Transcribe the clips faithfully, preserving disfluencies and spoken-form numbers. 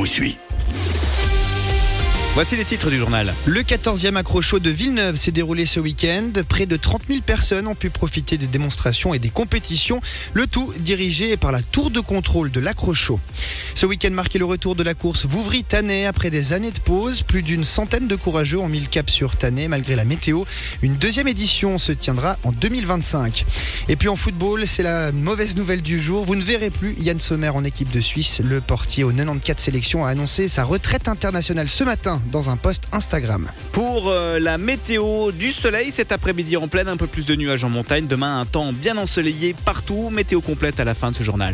suis. Voici les titres du journal. Le quatorzième accro-show de Villeneuve s'est déroulé ce week-end. Près de trente mille personnes ont pu profiter des démonstrations et des compétitions. Le tout dirigé par la tour de contrôle de l'accro-show. Ce week-end marquait le retour de la course Vouvry-Tannay après des années de pause. Plus d'une centaine de courageux ont mis le cap sur Tannay malgré la météo. Une deuxième édition se tiendra en deux mille vingt-cinq. Et puis en football, c'est la mauvaise nouvelle du jour. Vous ne verrez plus Yann Sommer en équipe de Suisse. Le portier aux quatre-vingt-quatorze sélections a annoncé sa retraite internationale ce matin dans un post Instagram. Pour euh, la météo, du soleil cet après-midi en pleine, un peu plus de nuages en montagne. Demain, un temps bien ensoleillé partout. Météo complète à la fin de ce journal.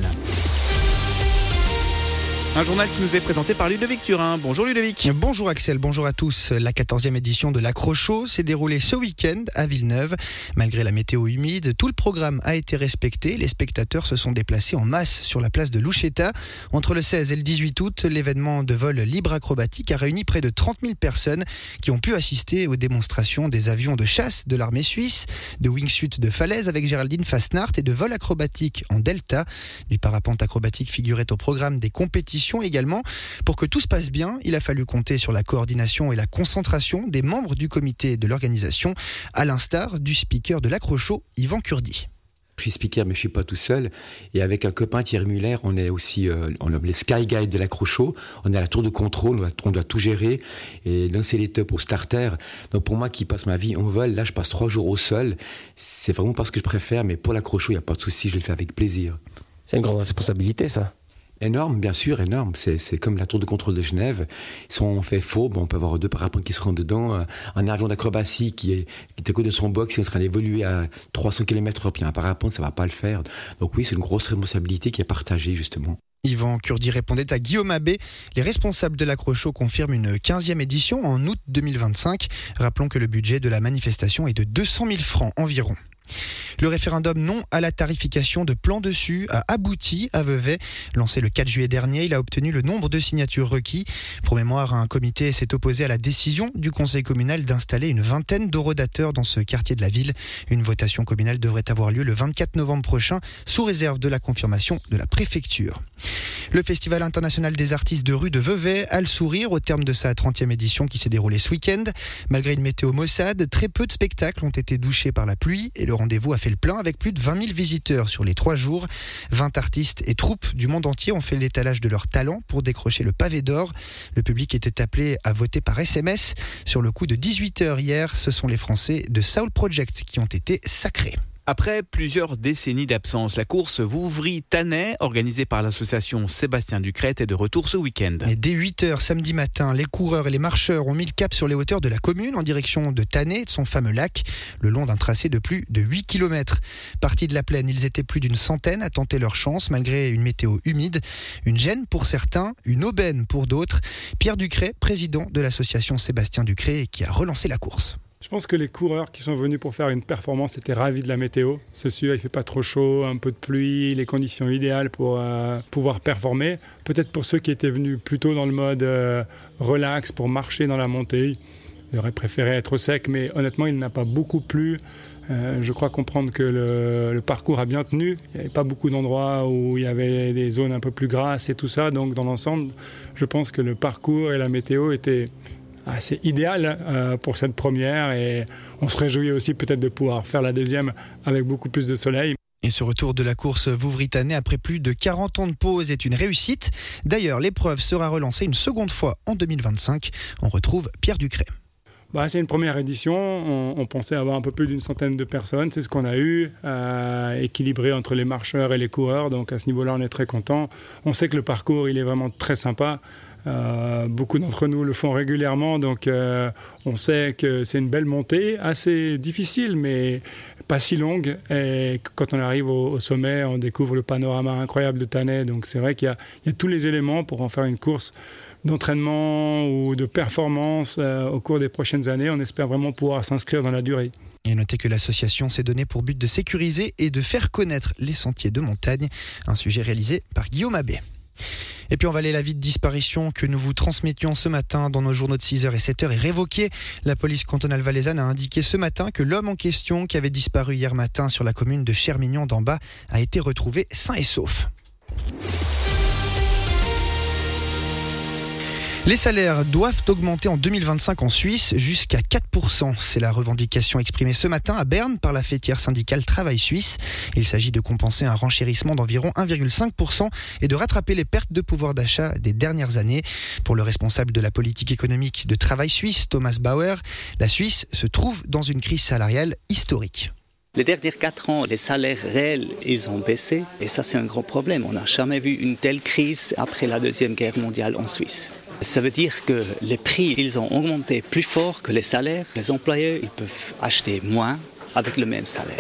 Un journal qui nous est présenté par Ludovic Turin. Bonjour Ludovic. Bonjour Axel, bonjour à tous. La quatorzième édition de l'accro-show s'est déroulée ce week-end à Villeneuve. Malgré la météo humide, tout le programme a été respecté. Les spectateurs se sont déplacés en masse sur la place de Loucheta. Entre le seize et le dix-huit août, l'événement de vol libre acrobatique a réuni près de trente mille personnes qui ont pu assister aux démonstrations des avions de chasse de l'armée suisse, de wingsuit de falaise avec Géraldine Fastnart et de vol acrobatique en delta. Du parapente acrobatique figurait au programme des compétitions également. Pour que tout se passe bien, il a fallu compter sur la coordination et la concentration des membres du comité de l'organisation, à l'instar du speaker de l'accro-show, Yvan Kurdi. Je suis speaker, mais je suis pas tout seul. Et avec un copain, Thierry Muller, on est aussi, euh, on est les Sky Guides de l'accro-show. On est à la tour de contrôle, on doit, on doit tout gérer et lancer les tops au starter. Donc pour moi, qui passe ma vie en vol, là, je passe trois jours au sol. C'est vraiment pas ce que je préfère, mais pour l'accro-show, il y a pas de souci, je le fais avec plaisir. C'est une grande responsabilité, ça. Énorme, bien sûr, énorme. C'est, c'est comme la tour de contrôle de Genève. Si on fait faux, bon, on peut avoir deux parapentes qui se rendent dedans. Un avion d'acrobatie qui est, qui est à côté de son box, il est en train d'évoluer à trois cents kilomètres heure, puis un parapente, ça va pas le faire. Donc oui, c'est une grosse responsabilité qui est partagée, justement. Yvan Kurdi répondait à Guillaume Abbé. Les responsables de l'accro-show confirment une quinzième édition en août deux mille vingt-cinq. Rappelons que le budget de la manifestation est de deux cent mille francs environ. Le référendum non à la tarification de Plan Dessus a abouti à Vevey. Lancé le quatre juillet dernier, il a obtenu le nombre de signatures requis. Pour mémoire, un comité s'est opposé à la décision du conseil communal d'installer une vingtaine d'horodateurs dans ce quartier de la ville. Une votation communale devrait avoir lieu le vingt-quatre novembre prochain, sous réserve de la confirmation de la préfecture. Le Festival international des artistes de rue de Vevey a le sourire au terme de sa trentième édition qui s'est déroulée ce week-end. Malgré une météo maussade, très peu de spectacles ont été douchés par la pluie et le rendez-vous a fait le plein avec plus de vingt mille visiteurs sur les trois jours. vingt artistes et troupes du monde entier ont fait l'étalage de leurs talents pour décrocher le pavé d'or. Le public était appelé à voter par S M S. Sur le coup de dix-huit heures hier, ce sont les Français de Soul Project qui ont été sacrés. Après plusieurs décennies d'absence, la course Vouvry-Tannay, organisée par l'association Sébastien Ducrête, est de retour ce week-end. Et dès huit heures samedi matin, les coureurs et les marcheurs ont mis le cap sur les hauteurs de la commune en direction de Tannay et de son fameux lac, le long d'un tracé de plus de huit kilomètres. Partis de la plaine, ils étaient plus d'une centaine à tenter leur chance malgré une météo humide. Une gêne pour certains, une aubaine pour d'autres. Pierre Ducret, président de l'association Sébastien Ducret, qui a relancé la course. Je pense que les coureurs qui sont venus pour faire une performance étaient ravis de la météo. C'est sûr, il ne fait pas trop chaud, un peu de pluie, les conditions idéales pour euh, pouvoir performer. Peut-être pour ceux qui étaient venus plutôt dans le mode euh, relax pour marcher dans la montée, ils auraient préféré être sec, mais honnêtement, il n'a pas beaucoup plu. Euh, je crois comprendre que le, le parcours a bien tenu. Il n'y avait pas beaucoup d'endroits où il y avait des zones un peu plus grasses et tout ça. Donc dans l'ensemble, je pense que le parcours et la météo étaient assez idéal euh, pour cette première et on se réjouit aussi peut-être de pouvoir faire la deuxième avec beaucoup plus de soleil. Et ce retour de la course Vouvry-Tannay après plus de quarante ans de pause est une réussite. D'ailleurs, l'épreuve sera relancée une seconde fois en deux mille vingt-cinq. On retrouve Pierre Ducret. Bah, c'est une première édition, on, on pensait avoir un peu plus d'une centaine de personnes, c'est ce qu'on a eu, euh, équilibré entre les marcheurs et les coureurs, donc à ce niveau-là on est très content. On sait que le parcours il est vraiment très sympa, euh, beaucoup d'entre nous le font régulièrement, donc euh, on sait que c'est une belle montée, assez difficile mais pas si longue, et quand on arrive au, au sommet on découvre le panorama incroyable de Tannay, donc c'est vrai qu'il y a, il y a tous les éléments pour en faire une course d'entraînement ou de performance euh, au cours des prochaines années. On espère vraiment pouvoir s'inscrire dans la durée. Et notez que l'association s'est donnée pour but de sécuriser et de faire connaître les sentiers de montagne, un sujet réalisé par Guillaume Abbé. Et puis on va aller à l'avis de disparition que nous vous transmettions ce matin dans nos journaux de six heures et sept heures est révoqué. La police cantonale valaisanne a indiqué ce matin que l'homme en question qui avait disparu hier matin sur la commune de Chermignon-d'en-Bas a été retrouvé sain et sauf. Les salaires doivent augmenter en deux mille vingt-cinq en Suisse jusqu'à quatre pour cent. C'est la revendication exprimée ce matin à Berne par la fêtière syndicale Travail Suisse. Il s'agit de compenser un renchérissement d'environ un virgule cinq pour cent et de rattraper les pertes de pouvoir d'achat des dernières années. Pour le responsable de la politique économique de Travail Suisse, Thomas Bauer, la Suisse se trouve dans une crise salariale historique. Les derniers quatre ans, les salaires réels, ils ont baissé et ça c'est un gros problème. On n'a jamais vu une telle crise après la Deuxième Guerre mondiale en Suisse. Ça veut dire que les prix, ils ont augmenté plus fort que les salaires. Les employeurs, ils peuvent acheter moins avec le même salaire.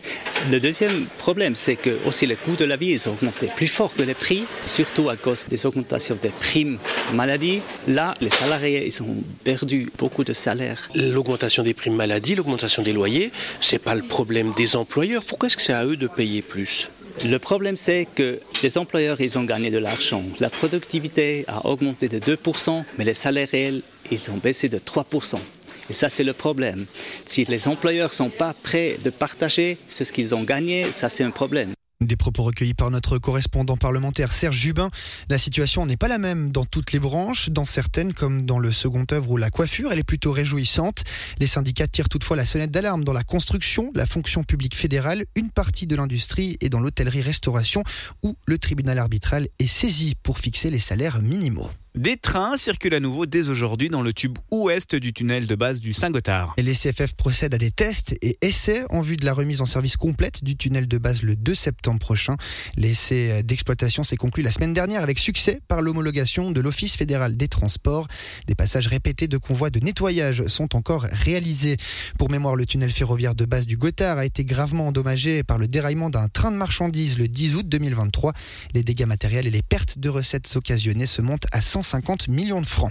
Le deuxième problème, c'est que aussi les coûts de la vie, ils ont augmenté plus fort que les prix, surtout à cause des augmentations des primes maladie. Là, les salariés, ils ont perdu beaucoup de salaires. L'augmentation des primes maladie, l'augmentation des loyers, c'est pas le problème des employeurs. Pourquoi est-ce que c'est à eux de payer plus ? Le problème, c'est que les employeurs, ils ont gagné de l'argent. La productivité a augmenté de deux pour cent, mais les salaires réels, ils ont baissé de trois pour cent. Et ça, c'est le problème. Si les employeurs ne sont pas prêts de partager ce qu'ils ont gagné, ça, c'est un problème. Des propos recueillis par notre correspondant parlementaire Serge Jubin. La situation n'est pas la même dans toutes les branches. Dans certaines, comme dans le second œuvre ou la coiffure, elle est plutôt réjouissante. Les syndicats tirent toutefois la sonnette d'alarme dans la construction, la fonction publique fédérale, une partie de l'industrie et dans l'hôtellerie-restauration où le tribunal arbitral est saisi pour fixer les salaires minimaux. Des trains circulent à nouveau dès aujourd'hui dans le tube ouest du tunnel de base du Saint-Gothard. Et les C F F procèdent à des tests et essais en vue de la remise en service complète du tunnel de base le deux septembre prochain. L'essai d'exploitation s'est conclu la semaine dernière avec succès par l'homologation de l'Office fédéral des transports. Des passages répétés de convois de nettoyage sont encore réalisés. Pour mémoire, le tunnel ferroviaire de base du Gothard a été gravement endommagé par le déraillement d'un train de marchandises le dix août deux mille vingt-trois. Les dégâts matériels et les pertes de recettes occasionnées se montent à cent cinquante millions de francs.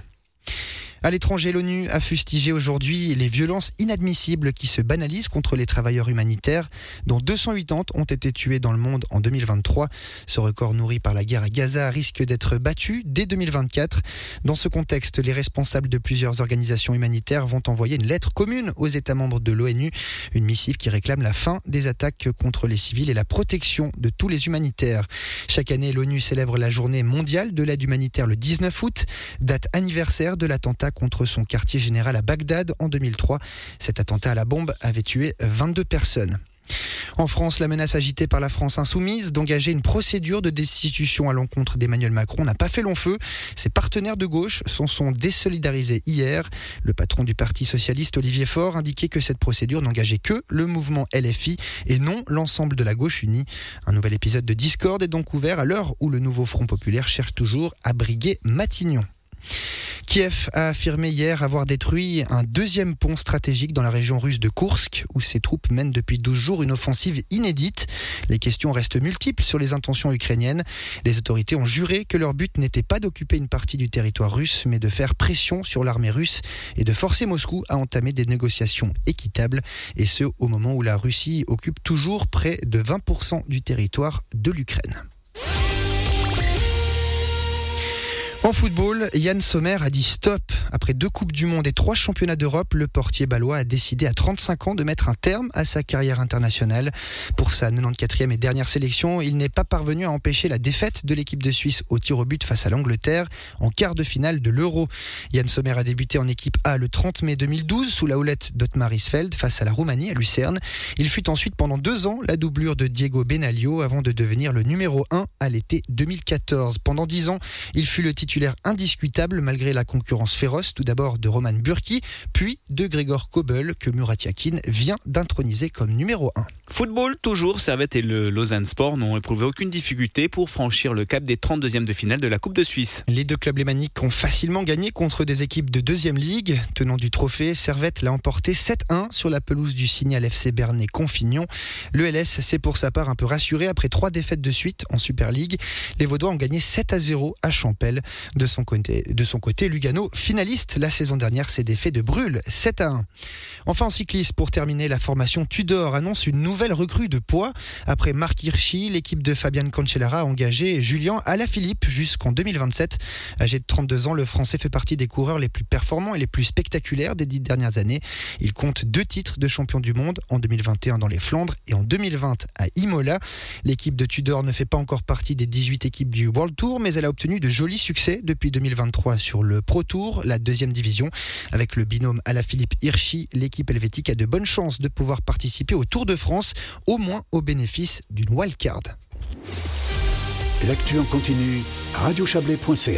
À l'étranger, l'ONU a fustigé aujourd'hui les violences inadmissibles qui se banalisent contre les travailleurs humanitaires, dont deux cent quatre-vingt-dix ont été tués dans le monde en deux mille vingt-trois. Ce record nourri par la guerre à Gaza risque d'être battu dès deux mille vingt-quatre. Dans ce contexte, les responsables de plusieurs organisations humanitaires vont envoyer une lettre commune aux États membres de l'ONU, une missive qui réclame la fin des attaques contre les civils et la protection de tous les humanitaires. Chaque année, l'ONU célèbre la journée mondiale de l'aide humanitaire le dix-neuf août, date anniversaire de l'attentat contre son quartier général à Bagdad en deux mille trois. Cet attentat à la bombe avait tué vingt-deux personnes. En France, la menace agitée par la France insoumise d'engager une procédure de destitution à l'encontre d'Emmanuel Macron n'a pas fait long feu. Ses partenaires de gauche s'en sont désolidarisés hier. Le patron du Parti socialiste, Olivier Faure, indiquait que cette procédure n'engageait que le mouvement L F I et non l'ensemble de la gauche unie. Un nouvel épisode de discorde est donc ouvert à l'heure où le nouveau Front populaire cherche toujours à briguer Matignon. Kiev a affirmé hier avoir détruit un deuxième pont stratégique dans la région russe de Koursk, où ses troupes mènent depuis douze jours une offensive inédite. Les questions restent multiples sur les intentions ukrainiennes. Les autorités ont juré que leur but n'était pas d'occuper une partie du territoire russe, mais de faire pression sur l'armée russe et de forcer Moscou à entamer des négociations équitables, et ce au moment où la Russie occupe toujours près de vingt pour cent du territoire de l'Ukraine. En football, Yann Sommer a dit stop. Après deux Coupes du Monde et trois Championnats d'Europe, le portier balois a décidé à trente-cinq ans de mettre un terme à sa carrière internationale. Pour sa quatre-vingt-quatrième et dernière sélection, il n'est pas parvenu à empêcher la défaite de l'équipe de Suisse au tir au but face à l'Angleterre en quart de finale de l'Euro. Yann Sommer a débuté en équipe A le trente mai deux mille douze sous la houlette d'Ottmar Hitzfeld face à la Roumanie à Lucerne. Il fut ensuite pendant deux ans la doublure de Diego Benaglio avant de devenir le numéro un à l'été deux mille quatorze. Pendant dix ans, il fut le titulaire indiscutable malgré la concurrence féroce, tout d'abord de Roman Burki, puis de Grégor Kobel que Murat Yakin vient d'introniser comme numéro un. Football, toujours, Servette et le Lausanne Sport n'ont éprouvé aucune difficulté pour franchir le cap des trente-deuxièmes de finale de la Coupe de Suisse. Les deux clubs lémaniques ont facilement gagné contre des équipes de deuxième ligue. Tenant du trophée, Servette l'a emporté sept un sur la pelouse du Signal F C Bernay-Confignon. Le L S s'est pour sa part un peu rassuré après trois défaites de suite en Super League. Les Vaudois ont gagné sept à zéro à Champel. De son côté, de son côté, Lugano, finaliste la saison dernière, s'est défait de Brûle sept à un. Enfin en cyclisme, pour terminer, la formation Tudor annonce une nouvelle nouvelle recrue de poids. Après Marc Hirschi, l'équipe de Fabian Cancellara a engagé Julian Alaphilippe jusqu'en deux mille vingt-sept. Âgé de trente-deux ans, le Français fait partie des coureurs les plus performants et les plus spectaculaires des dix dernières années. Il compte deux titres de champion du monde, en deux mille vingt et un dans les Flandres et en deux mille vingt à Imola. L'équipe de Tudor ne fait pas encore partie des dix-huit équipes du World Tour, mais elle a obtenu de jolis succès depuis deux mille vingt-trois sur le Pro Tour, la deuxième division. Avec le binôme Alaphilippe-Hirschi, l'équipe helvétique a de bonnes chances de pouvoir participer au Tour de France, au moins au bénéfice d'une wildcard. L'actu en continu, radio chablais point c h.